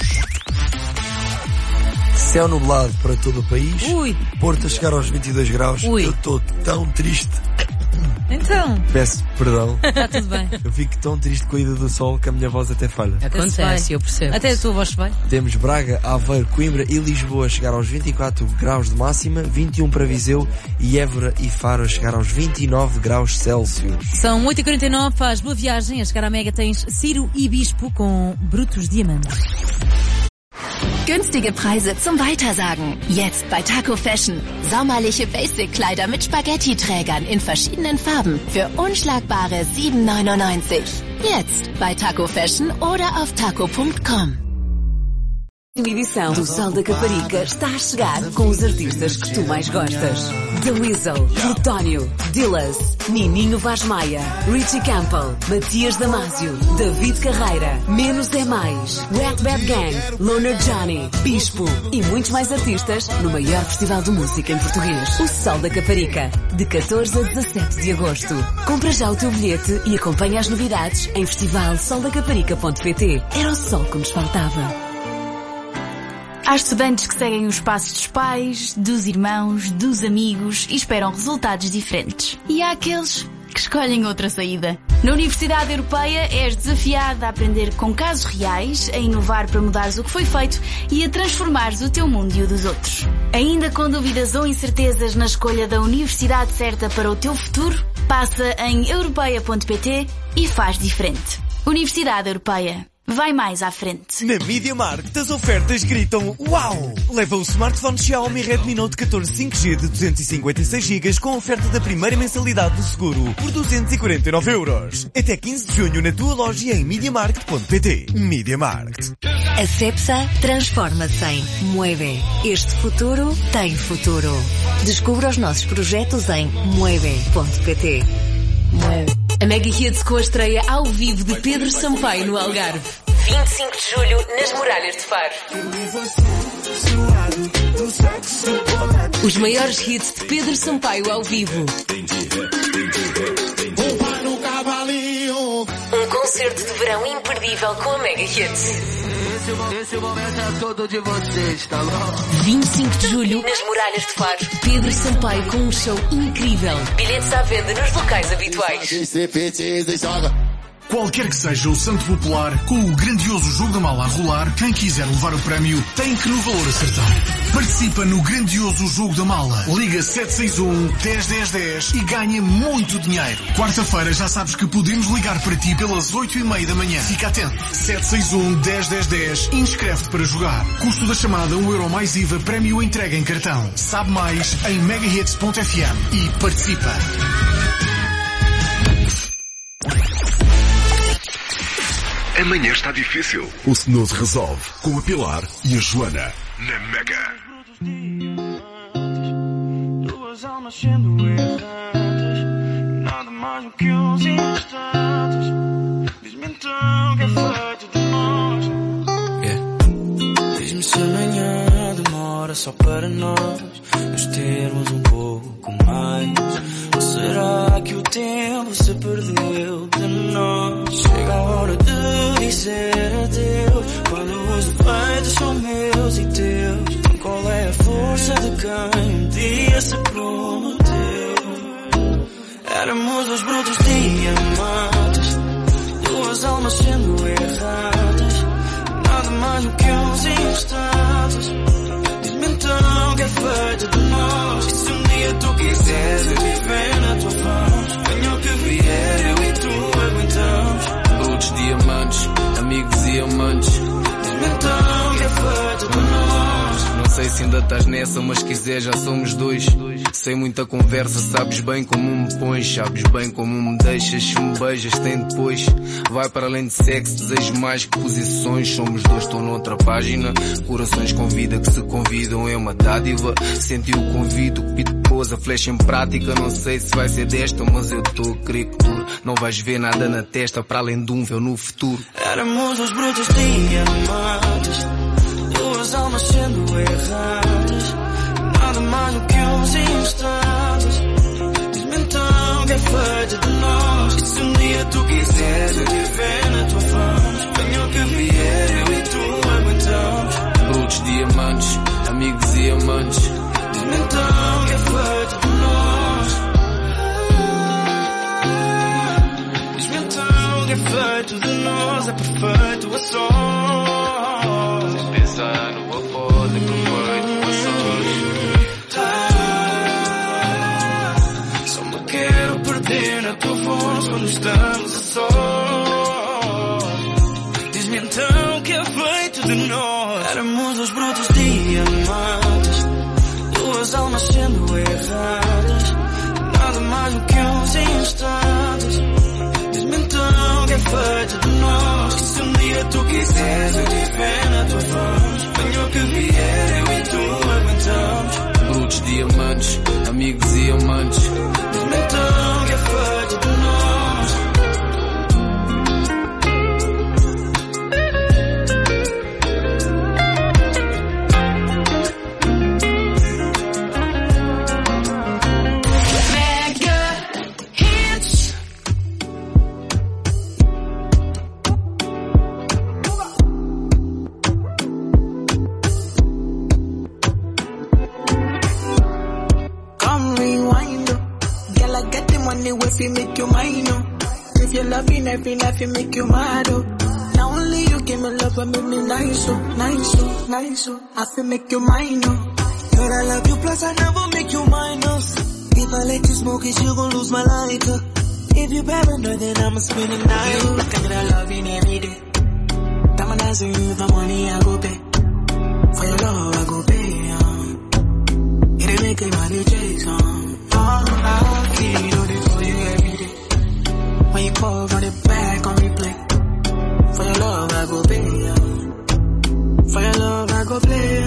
Céu nublado para todo o país. Ui. Porto a chegar aos 22 graus. Ui. Eu estou tão triste. Então. Peço perdão. Está tudo bem. Eu fico tão triste com a ida do sol que a minha voz até falha. Acontece, eu percebo. Até a tua voz vai. Temos Braga, Aveiro, Coimbra e Lisboa a chegar aos 24 graus de máxima, 21 para Viseu e Évora e Faro a chegar aos 29 graus Celsius. São 8h49, faz boa viagem. A chegar à Mega tens Ciro e Bispo com Brutos Diamantes. Günstige Preise zum Weitersagen. Jetzt bei Taco Fashion. Sommerliche Basic-Kleider mit Spaghetti-Trägern in verschiedenen Farben für unschlagbare 7,99. Jetzt bei Taco Fashion oder auf taco.com. A edição do Sol da Caparica está a chegar com os artistas que tu mais gostas. The Weasel, Plutónio, Dillas, Nininho Vaz Maia, Richie Campbell, Matias Damasio, David Carreira, Menos é Mais, Wet Bad Gang, Loner Johnny, Bispo e muitos mais artistas no maior festival de música em português. O Sol da Caparica, de 14 a 17 de agosto. Compra já o teu bilhete e acompanha as novidades em festivalsoldacaparica.pt. Era o sol que nos faltava. Há estudantes que seguem os passos dos pais, dos irmãos, dos amigos e esperam resultados diferentes. E há aqueles que escolhem outra saída. Na Universidade Europeia és desafiada a aprender com casos reais, a inovar para mudares o que foi feito e a transformares o teu mundo e o dos outros. Ainda com dúvidas ou incertezas na escolha da universidade certa para o teu futuro? Passa em europeia.pt e faz diferente. Universidade Europeia. Vai mais à frente. Na Media Market as ofertas gritam UAU! Leva o smartphone Xiaomi Redmi Note 14 5G de 256GB com oferta da primeira mensalidade do seguro por 249€. Até 15 de junho na tua loja e em MediaMarkt.pt. Media Market. A Cepsa transforma-se em Mueve. Este futuro tem futuro. Descubra os nossos projetos em mueve.pt. A Mega Hits com a estreia ao vivo de Pedro Sampaio no Algarve. 25 de julho, nas Muralhas de Faro. Os maiores hits de Pedro Sampaio ao vivo. Um concerto de verão imperdível com a Mega Hits. Esse momento é todo de vocês, tá bom? 25 de julho, nas Muralhas de Faro. Pedro Sampaio com um show incrível. Bilhetes à venda nos locais habituais. Qualquer que seja o Santo Popular, com o grandioso jogo da mala a rolar, quem quiser levar o prémio tem que no valor acertar. Participa no grandioso jogo da mala. Liga 761-101010 e ganha muito dinheiro. Quarta-feira já sabes que podemos ligar para ti pelas 8h30 da manhã. Fica atento. 761-101010. Inscreve-te para jogar. Custo da chamada €1 mais IVA, prémio entrega em cartão. Sabe mais em megahits.fm e participa. Amanhã está difícil. O Snooze resolve com a Pilar e a Joana na Mega. Duas almas sendo errantes, nada mais do que uns instantes. Diz-me então que é feito de nós. Diz-me se amanhã demora só para nós nos termos um pouco mais. Ou será que o tempo se perdeu de nós? Chega a hora de dizer adeus, quando os defeitos são meus e teus. Qual é a força de quem um dia se prometeu? Éramos dois brutos diamantes, duas almas sendo erradas, nada mais do que uns instantes. Diz-me então que é feito de nós. E se um dia tu quiseres eu viver na tua voz, venha o que vier, eu e tu aguentamos. Brutos diamantes, amigos e amantes. Diz-me então que é feito de nós. Não sei se ainda estás nessa, mas se quiser já somos dois. Sem muita conversa, sabes bem como me pões, sabes bem como me deixas. Se me beijas tem depois. Vai para além de sexo, desejo mais que posições. Somos dois, estou noutra página. Corações com vida que se convidam é uma dádiva. Senti o convite, o que pôs a flecha em prática. Não sei se vai ser desta, mas eu estou a crer que tu não vais ver nada na testa para além de um véu no futuro. Éramos os brutos diamantes, duas almas sendo erradas, nada mais do que uns instantes. Diz-me então que é feito de nós. E se um dia tu quiseres eu viver na tua voz, venha o que vier, eu e tu aguentamos. Brutos diamantes, amigos e amantes. Diz-me então que é feito de nós. Diz-me então que é feito de nós. É perfeito a sós. Sem pensar no amor, é perfeito a sós. Só me quero perder na tua voz quando estamos a sós. Diz-me então que é feito de nós. Éramos os brutos diamantes, duas almas sendo erradas, nada mais do que uns instantes. Diz-me então que é feito de nós. E se um dia tu quiseres eu viver na tua voz, venha o que vier, eu e tu aguentamos. Brutos diamantes, amigos e amantes. Diz-me então que é feito de nós. If you make you mine, oh. If you loving every life, you make you mad, oh. Now only you give me love and make me nice, oh, nice, oh, nice, oh. I feel make you mine, oh. Girl, I love you, plus I never make you minus. If I let you smoke it, you gon' lose my light, If you paranoid, then I'ma spend the night. You look at that loving every day. Time I answer you for money, I go pay. For your love, I go pay, It ain't make it money, chase, I feel it for you every day. When you call, run it back on replay. For your love, I go pay, For your love, I go play,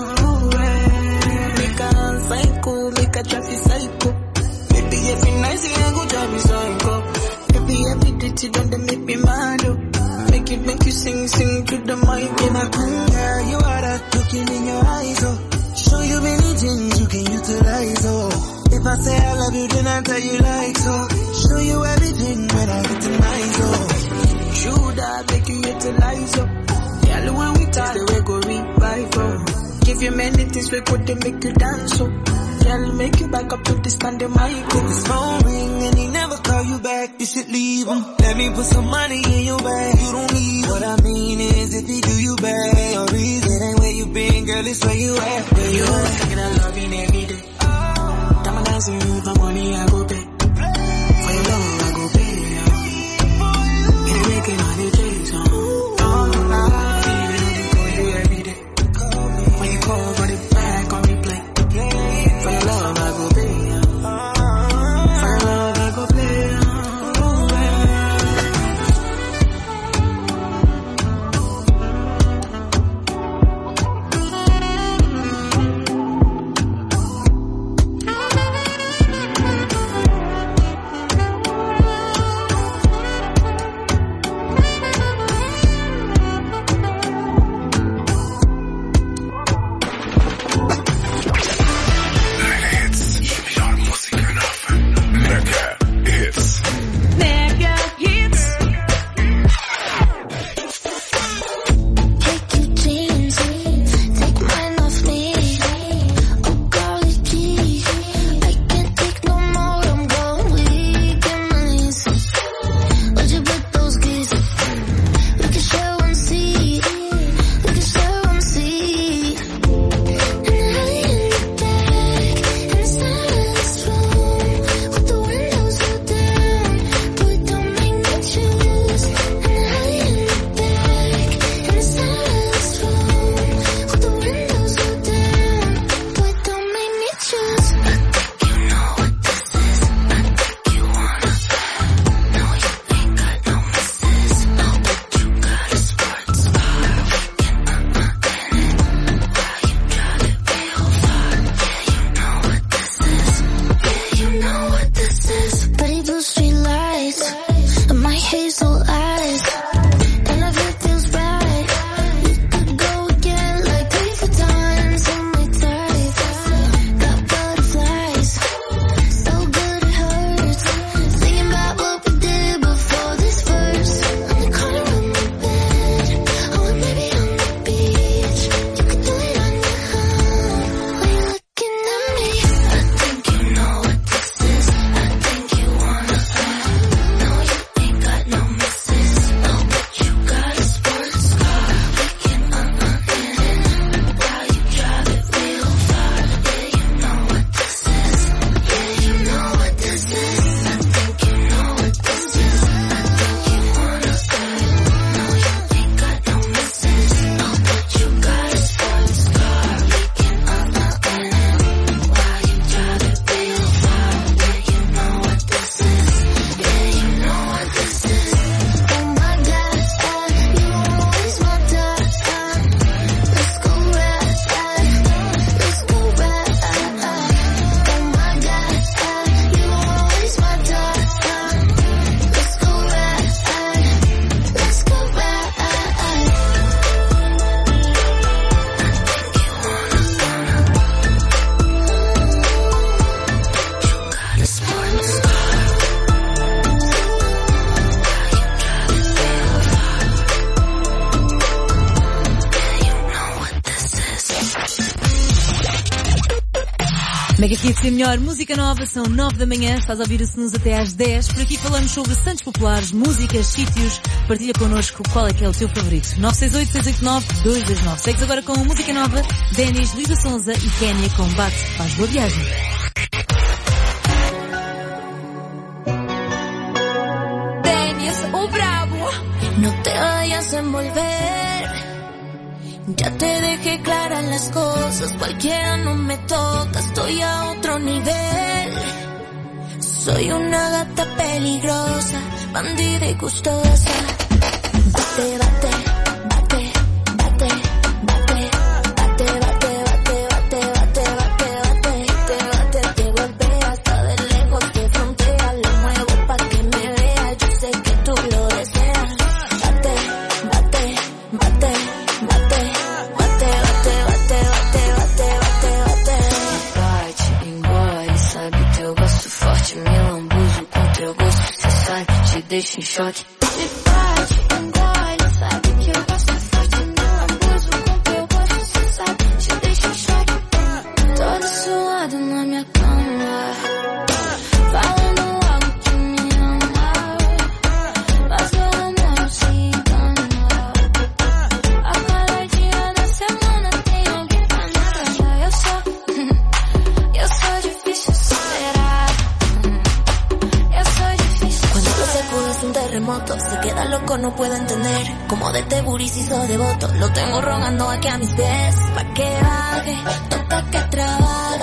Make a psycho, make a traffic psycho. Maybe every night, I go drive me psycho. Maybe every day, you don't make me mad, Make you make you sing to the mic. In a cool girl, you are that looking in your eyes, oh. Show you many things you can utilize, oh. If I say I love you, then I tell you like so. Show you everything when I get the nice, oh. True that make you utilize, oh. Girl, when we talk, we go revive, oh. Give you many things, we put them make you dance, oh. Girl, make you back up to the standing mic, oh. If his phone ring and he never call you back, you should leave him. Let me put some money in your bag, you don't need what I mean is if he do you bad, or reason it ain't where you been, girl, it's where you at. Where you at? Thinking I love you every day. Diamond dancing with my money, I go pay. For your love, I go pay, yeah. Can't make it on the days, I feel you every day. When you call, got it back on replay. For your love, I go pay, yeah. For your love, I go play, Mega Hits e a melhor música nova, são 9 da manhã, estás a ouvir o Snooze até às 10. Por aqui falamos sobre santos populares, músicas, sítios. Partilha connosco qual é que é o teu favorito. 968-689-229. Segues agora com a música nova, Denis, Luísa Sonza e Kenya com Bate. Faz boa viagem. Denis, o bravo. No te vayas a envolver. Ya te dejé claras las cosas, cualquiera no me toca, estoy a otro nivel. Soy una gata peligrosa, bandida y gustosa. Bate, bate, bate, bate, bate, bate, bate, bate, bate, bate, bate, bate, te golpea hasta de lejos, te frontea, lo muevo pa' que me vea, yo sé que tú lo deseas. Bate, bate. eu gosto, cê sabe, te deixo em choque. Me bate, engole, sabe que eu gosto forte. Não abuso com teu gosto, cê sabe, te deixo em choque. Todo suado na minha cama, falando algo que me ama, mas meu amor não se engana. A cada dia da semana tem alguém pra me agradar. Eu sou difícil superar. Eu sou difícil. Cuando lo sacudo es un terremoto, se queda loco, no puedo entender cómo de este booty se hizo devoto. Lo tengo rogando aquí a mis pies pa' que baje, toca que trabaje.